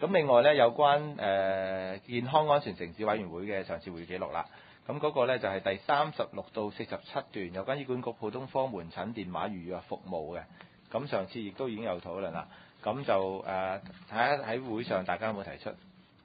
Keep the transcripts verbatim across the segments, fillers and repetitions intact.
咁另外咧，有關誒、呃、健康安全城市委員會嘅上次會議記錄啦。咁嗰個咧就係、是、第三十六到四十七段，有關醫管局普通科門診電話預約服務嘅。咁上次亦都已經有討論啦。咁就誒睇下喺會上大家有冇提出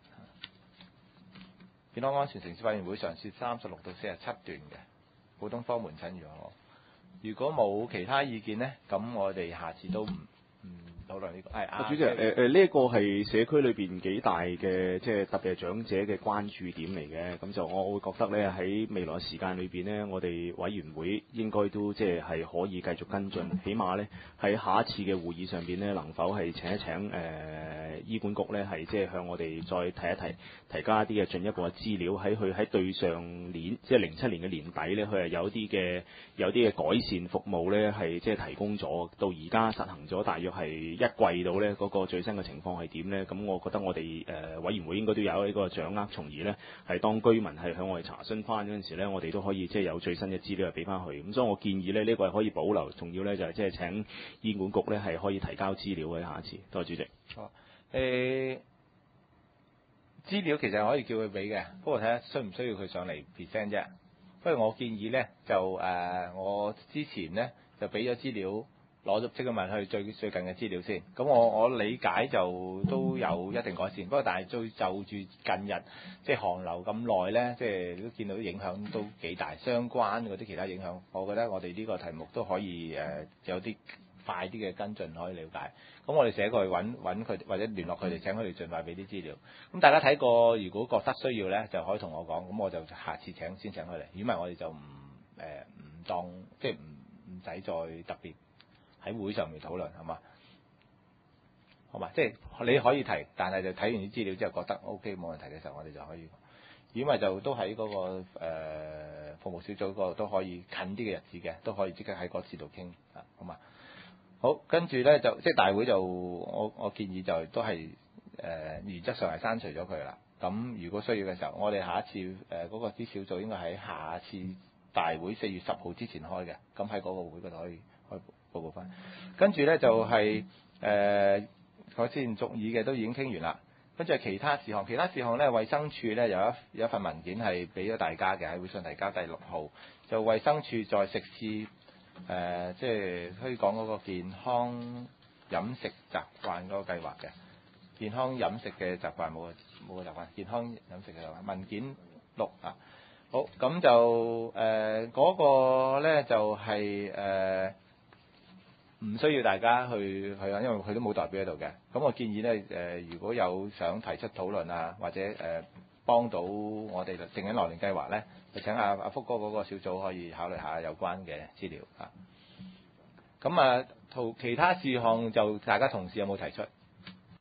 健康安全城市委員會上次三十六到四十七段嘅普通科門診預約服務。如果冇其他意見咧，咁我哋下次都唔唔討論呢個。係啊， 主席，誒誒呢一個係社區裏邊幾大嘅，即係特別係長者嘅關注點嚟嘅。咁就我會覺得咧，喺未來時間裏邊咧，我哋委員會應該都即係係可以繼續跟進，起碼咧喺下一次嘅會議上邊咧，能否係請一請誒、呃、醫管局咧，係即係向我哋再提一提，提交一啲嘅進一步嘅資料，喺佢喺對上年即係零七年嘅年底咧，佢係有啲嘅有啲嘅改善服務咧，係即係提供咗，到而家實行咗大約係一季度咧，嗰個最新嘅情況係點咧？咁我覺得我哋誒、呃、委員會應該都有呢個掌握，從而咧係當居民係向我哋查詢翻嗰陣時咧，我哋都可以即係有最新嘅資料俾翻佢。咁所以我建議咧，呢、這個係可以保留，仲要咧就係即係請醫管局咧係可以提交資料嘅。下一次，多謝主席。 好誒。資料其實可以叫佢俾嘅，不過睇下需唔需要佢上嚟 present 啫。不過我建議咧就誒、呃，我之前咧就俾咗資料，攞咗即刻問佢最最近嘅資料先。咁我我理解就都有一定改善，不過但係最就住近日即係寒流咁耐咧，即係都見到影響都幾大，相關嗰啲其他影響，我覺得我哋呢個題目都可以誒、呃、有啲快啲嘅跟進可以了解。咁我哋寫過去揾揾佢或者聯絡佢哋，請佢哋盡快俾啲資料。咁大家睇過，如果覺得需要咧，就可以同我講，咁我就下次請先請佢嚟。如果唔係，我哋就唔誒唔當即係唔唔使再特別喺會上面討論，係嘛？好嘛？即係你可以提，但係就睇完啲資料之後覺得 OK 冇問題嘅時候，我哋就可以。如果唔係就都喺嗰、嗰個、呃、服務小組嗰度都可以近啲嘅日子嘅，都可以即刻喺嗰次度傾啊，好嘛？好，跟住咧就即係大會就我我建議就都係誒、呃、原則上係刪除咗佢啦。咁如果需要嘅時候，我哋下一次誒嗰、呃那個啲小組應該喺下次大會四月十號之前開嘅。咁喺嗰個會嗰度可以開報告翻。跟住咧就係誒我之前續議嘅都已經傾完啦。跟住係其他事項，其他事項咧衛生署咧有一有一份文件係俾咗大家嘅，喺會上提交第六號，就衛生署在食肆。誒、呃，即係推廣嗰個健康飲食習慣嗰個計劃嘅健康飲食嘅習慣，冇個冇個習慣，健康飲食嘅習慣文件六啊，好咁就誒嗰、呃那個咧就係誒唔需要大家去去啊，因為佢都冇代表喺度嘅。咁我建議咧誒、呃，如果有想提出討論啊，或者誒、呃、幫到我哋正緊來年計劃咧。就請阿阿福哥嗰個小組可以考慮下有關嘅資料嚇。咁啊，圖其他事項就大家同事有冇提出？